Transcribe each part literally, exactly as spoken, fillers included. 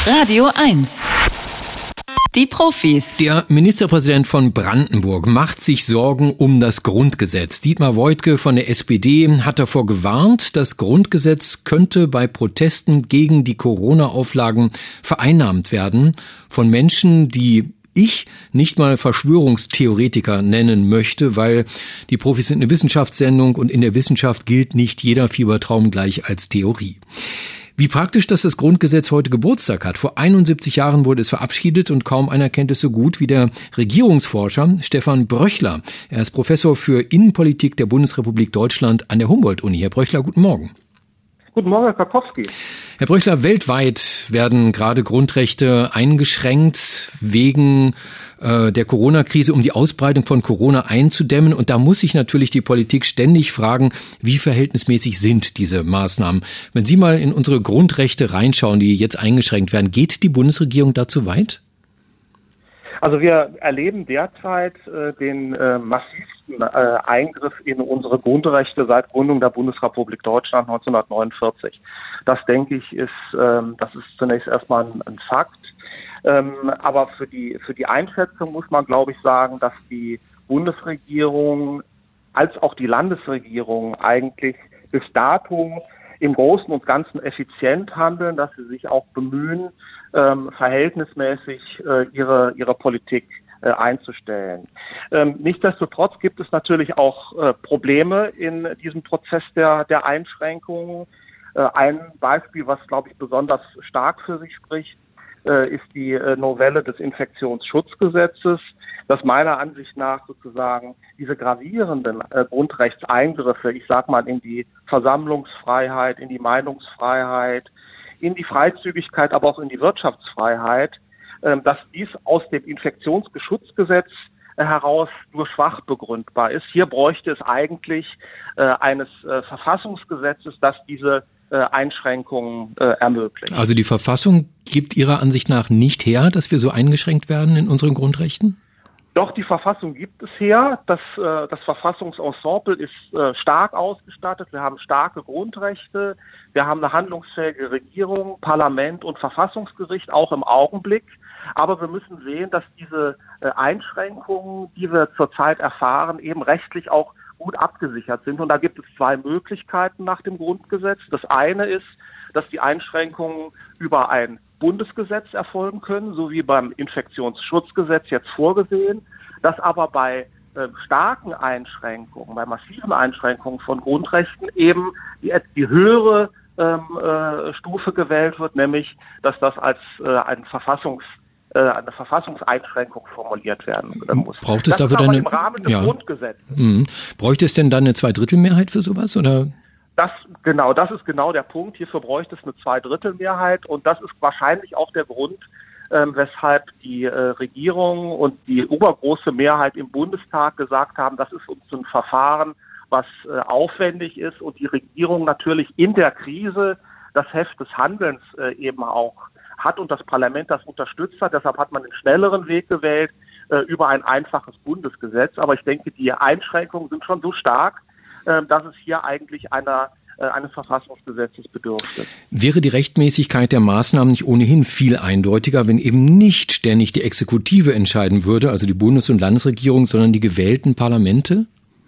Radio eins. Die Profis. Der Ministerpräsident von Brandenburg macht sich Sorgen um das Grundgesetz. Dietmar Woidke von der S P D hat davor gewarnt, das Grundgesetz könnte bei Protesten gegen die Corona-Auflagen vereinnahmt werden von Menschen, die ich nicht mal Verschwörungstheoretiker nennen möchte, weil die Profis sind eine Wissenschaftssendung und in der Wissenschaft gilt nicht jeder Fiebertraum gleich als Theorie. Wie praktisch, dass das Grundgesetz heute Geburtstag hat. Vor einundsiebzig Jahren wurde es verabschiedet und kaum einer kennt es so gut wie der Regierungsforscher Stefan Bröchler. Er ist Professor für Innenpolitik der Bundesrepublik Deutschland an der Humboldt-Uni. Herr Bröchler, guten Morgen. Guten Morgen, Herr Karkowski. Herr Bröchler, weltweit werden gerade Grundrechte eingeschränkt wegen äh, der Corona-Krise, um die Ausbreitung von Corona einzudämmen. Und da muss sich natürlich die Politik ständig fragen, wie verhältnismäßig sind diese Maßnahmen. Wenn Sie mal in unsere Grundrechte reinschauen, die jetzt eingeschränkt werden, geht die Bundesregierung dazu weit? Also wir erleben derzeit äh, den äh, massivsten äh, Eingriff in unsere Grundrechte seit Gründung der Bundesrepublik Deutschland neunzehnhundertneunundvierzig. Das, denke ich, ist ähm, das ist zunächst erstmal ein, ein Fakt. Ähm, aber für die für die Einschätzung muss man, glaube ich, sagen, dass die Bundesregierung als auch die Landesregierung eigentlich bis dato im Großen und Ganzen effizient handeln, dass sie sich auch bemühen, ähm, verhältnismäßig äh, ihre ihre Politik äh, einzustellen. Ähm, nichtsdestotrotz gibt es natürlich auch äh, Probleme in diesem Prozess der der Einschränkungen. Äh, ein Beispiel, was, glaube ich, besonders stark für sich spricht, äh, ist die äh, Novelle des Infektionsschutzgesetzes, das meiner Ansicht nach sozusagen diese gravierenden äh, Grundrechtseingriffe, ich sag mal, in die Versammlungsfreiheit, in die Meinungsfreiheit, in die Freizügigkeit, aber auch in die Wirtschaftsfreiheit, äh, dass dies aus dem Infektionsschutzgesetz äh, heraus nur schwach begründbar ist. Hier bräuchte es eigentlich äh, eines äh, Verfassungsgesetzes, das diese äh, Einschränkungen äh, ermöglicht. Also die Verfassung gibt Ihrer Ansicht nach nicht her, dass wir so eingeschränkt werden in unseren Grundrechten? Doch, die Verfassung gibt es her. Das, äh, das Verfassungsensemble ist äh, stark ausgestattet. Wir haben starke Grundrechte. Wir haben eine handlungsfähige Regierung, Parlament und Verfassungsgericht auch im Augenblick. Aber wir müssen sehen, dass diese äh, Einschränkungen, die wir zurzeit erfahren, eben rechtlich auch gut abgesichert sind. Und da gibt es zwei Möglichkeiten nach dem Grundgesetz. Das eine ist, dass die Einschränkungen über ein Bundesgesetz erfolgen können, so wie beim Infektionsschutzgesetz jetzt vorgesehen, dass aber bei äh, starken Einschränkungen, bei massiven Einschränkungen von Grundrechten eben die, die höhere ähm, äh, Stufe gewählt wird, nämlich dass das als äh, ein Verfassungs äh, eine Verfassungseinschränkung formuliert werden äh, muss. Braucht es das dafür ist aber dann im Rahmen des ja. Grundgesetzes. Mhm. Bräuchte es denn dann eine Zweidrittelmehrheit für sowas, oder? Das, genau, das ist genau der Punkt. Hierfür bräuchte es eine Zweidrittelmehrheit und das ist wahrscheinlich auch der Grund, ähm, weshalb die äh, Regierung und die obergroße Mehrheit im Bundestag gesagt haben, das ist uns ein Verfahren, was äh, aufwendig ist und die Regierung natürlich in der Krise das Heft des Handelns äh, eben auch hat und das Parlament das unterstützt hat. Deshalb hat man den schnelleren Weg gewählt äh, über ein einfaches Bundesgesetz. Aber ich denke, die Einschränkungen sind schon so stark, dass es hier eigentlich einer, eines Verfassungsgesetzes bedürfte. Wäre die Rechtmäßigkeit der Maßnahmen nicht ohnehin viel eindeutiger, wenn eben nicht ständig die Exekutive entscheiden würde, also die Bundes- und Landesregierung, sondern die gewählten Parlamente?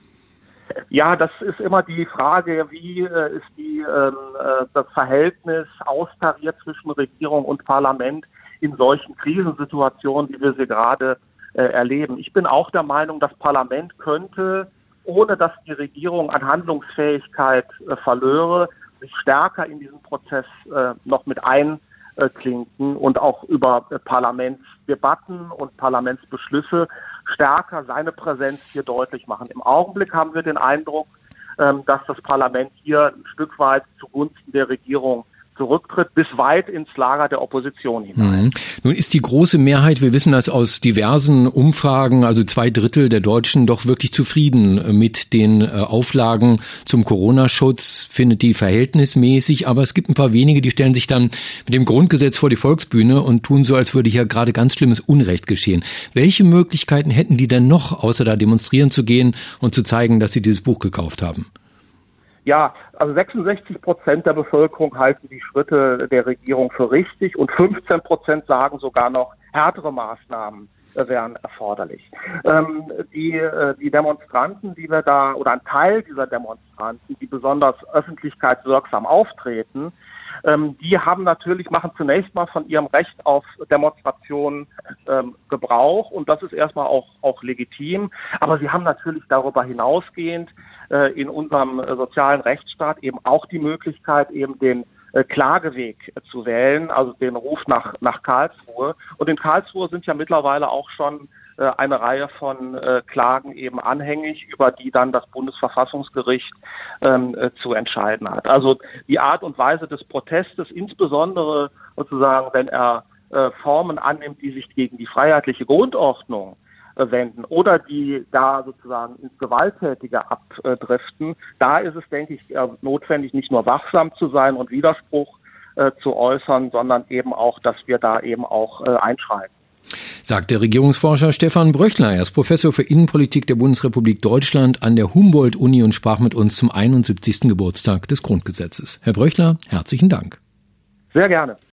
Ja, das ist immer die Frage, wie äh, ist die, äh, das Verhältnis austariert zwischen Regierung und Parlament in solchen Krisensituationen, wie wir sie gerade äh, erleben. Ich bin auch der Meinung, das Parlament könnte, ohne dass die Regierung an Handlungsfähigkeit äh, verlöre, sich stärker in diesen Prozess äh, noch mit einklinken und auch über äh, Parlamentsdebatten und Parlamentsbeschlüsse stärker seine Präsenz hier deutlich machen. Im Augenblick haben wir den Eindruck, ähm, dass das Parlament hier ein Stück weit zugunsten der Regierung zurücktritt, bis weit ins Lager der Opposition hinein. Mhm. Nun ist die große Mehrheit, wir wissen das aus diversen Umfragen, also zwei Drittel der Deutschen doch wirklich zufrieden mit den Auflagen zum Corona-Schutz, findet die verhältnismäßig, aber es gibt ein paar wenige, die stellen sich dann mit dem Grundgesetz vor die Volksbühne und tun so, als würde hier gerade ganz schlimmes Unrecht geschehen. Welche Möglichkeiten hätten die denn noch, außer da demonstrieren zu gehen und zu zeigen, dass sie dieses Buch gekauft haben? Ja, also sechsundsechzig Prozent der Bevölkerung halten die Schritte der Regierung für richtig und fünfzehn Prozent sagen sogar noch, härtere Maßnahmen wären erforderlich. Ähm, die, äh, die Demonstranten, die wir da, oder ein Teil dieser Demonstranten, die besonders öffentlichkeitswirksam auftreten, ähm, die haben natürlich, machen zunächst mal von ihrem Recht auf Demonstration ähm, Gebrauch und das ist erstmal auch, auch legitim. Aber sie haben natürlich darüber hinausgehend äh, in unserem äh, sozialen Rechtsstaat eben auch die Möglichkeit, eben den Klageweg zu wählen, also den Ruf nach, nach Karlsruhe. Und in Karlsruhe sind ja mittlerweile auch schon äh, eine Reihe von äh, Klagen eben anhängig, über die dann das Bundesverfassungsgericht ähm, äh, zu entscheiden hat. Also die Art und Weise des Protestes, insbesondere sozusagen, wenn er äh, Formen annimmt, die sich gegen die freiheitliche Grundordnung wenden oder die da sozusagen ins Gewalttätige abdriften, da ist es, denke ich, notwendig, nicht nur wachsam zu sein und Widerspruch äh, zu äußern, sondern eben auch, dass wir da eben auch äh, einschreiten. Sagt der Regierungsforscher Stefan Bröchler. Er ist Professor für Innenpolitik der Bundesrepublik Deutschland an der Humboldt-Uni und sprach mit uns zum einundsiebzigsten Geburtstag des Grundgesetzes. Herr Bröchler, herzlichen Dank. Sehr gerne.